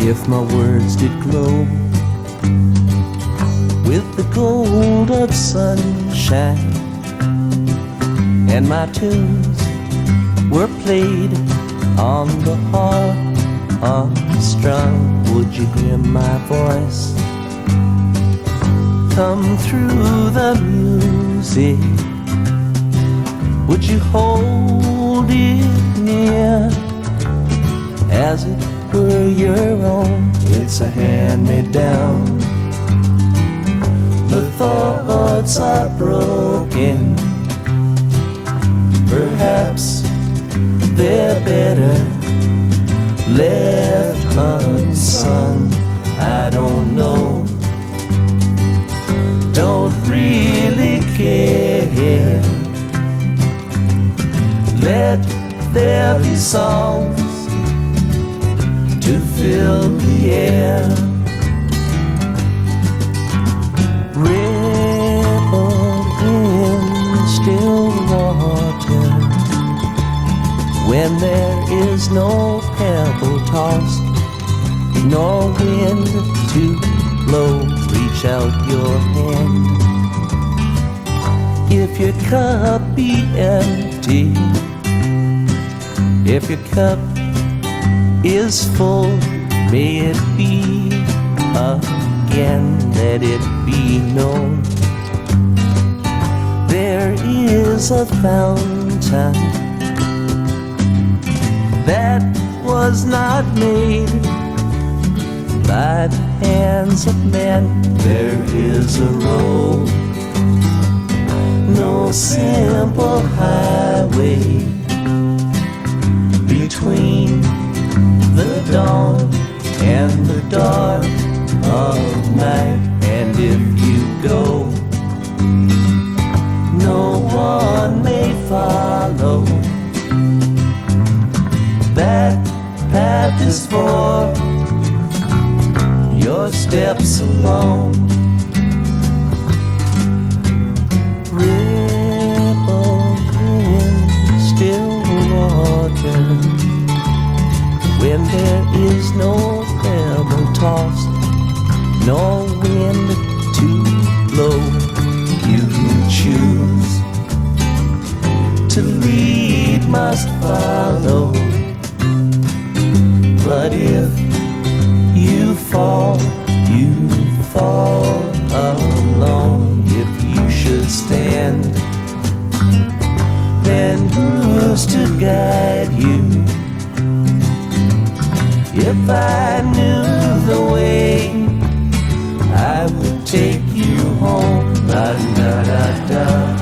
if my words did glow with the gold of sunshine, and my tunes were played on the harp unstrung, would you hear my voice come through the music? Would you hold it near as it were your own? It's a hand-me-down. The thoughts are broken. Perhaps they're better left unsung. I don't know. Don't really care. Let there be songs to fill the air. Ripple in still water when there is no pebble tossed, nor wind to blow. Reach out your hand. If your cup be empty, if your cup is full, may it be again, let it be known. There is a fountain that was not made by the hands of men. There is a road, no simple highway between the dawn and the dark of night. And if you go, no one may follow. That path is for your steps alone. Ripple in still water when there is no pebble tossed, no wind to blow. You choose to lead, must follow. But if you fall alone. If you should stand, then who's to guide you? If I knew the way, I would take you home. Da da da da.